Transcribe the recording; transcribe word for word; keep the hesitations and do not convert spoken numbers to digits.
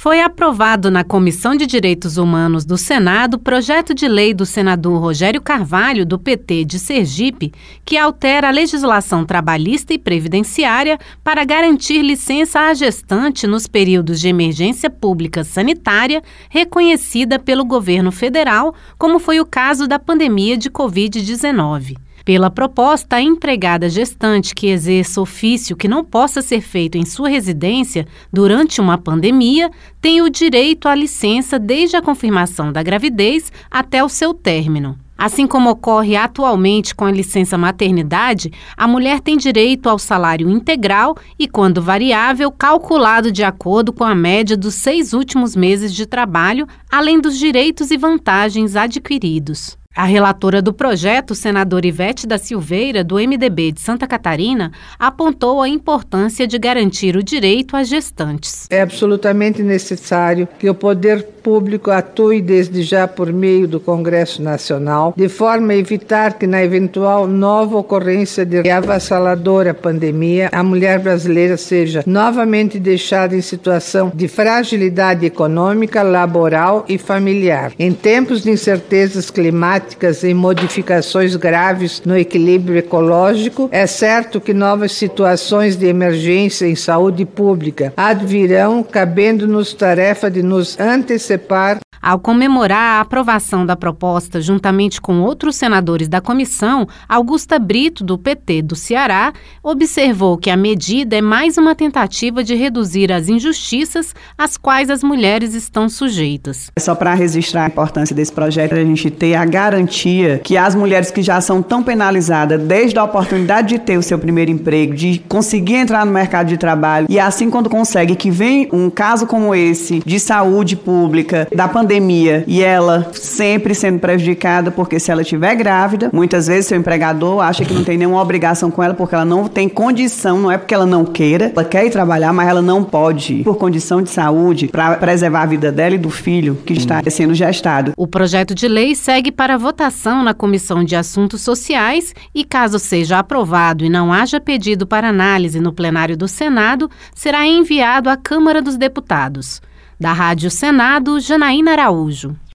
Foi aprovado na Comissão de Direitos Humanos do Senado projeto de lei do senador Rogério Carvalho, do P T de Sergipe, que altera a legislação trabalhista e previdenciária para garantir licença à gestante nos períodos de emergência pública sanitária reconhecida pelo governo federal, como foi o caso da pandemia de covid dezenove. Pela proposta, a empregada gestante que exerça ofício que não possa ser feito em sua residência durante uma pandemia tem o direito à licença desde a confirmação da gravidez até o seu término. Assim como ocorre atualmente com a licença maternidade, a mulher tem direito ao salário integral e, quando variável, calculado de acordo com a média dos seis últimos meses de trabalho, além dos direitos e vantagens adquiridos. A relatora do projeto, senadora Ivete da Silveira, do M D B de Santa Catarina, apontou a importância de garantir o direito às gestantes. É absolutamente necessário que o poder público atue desde já por meio do Congresso Nacional, de forma a evitar que, na eventual nova ocorrência de avassaladora pandemia, a mulher brasileira seja novamente deixada em situação de fragilidade econômica, laboral e familiar. Em tempos de incertezas climáticas e modificações graves no equilíbrio ecológico, é certo que novas situações de emergência em saúde pública advirão, cabendo-nos tarefa de nos antecipar. Ao comemorar a aprovação da proposta juntamente com outros senadores da comissão, Augusta Brito, do P T do Ceará, observou que a medida é mais uma tentativa de reduzir as injustiças às quais as mulheres estão sujeitas. Só para registrar a importância desse projeto, a gente ter a garantia que as mulheres que já são tão penalizadas desde a oportunidade de ter o seu primeiro emprego, de conseguir entrar no mercado de trabalho, e assim quando consegue que vem um caso como esse de saúde pública, da pandemia, e ela sempre sendo prejudicada, porque se ela estiver grávida, muitas vezes seu empregador acha que não tem nenhuma obrigação com ela, porque ela não tem condição, não é porque ela não queira, ela quer ir trabalhar, mas ela não pode ir, por condição de saúde, para preservar a vida dela e do filho que está sendo gestado. O projeto de lei segue para votação na Comissão de Assuntos Sociais e, caso seja aprovado e não haja pedido para análise no plenário do Senado, será enviado à Câmara dos Deputados. Da Rádio Senado, Janaína Araújo.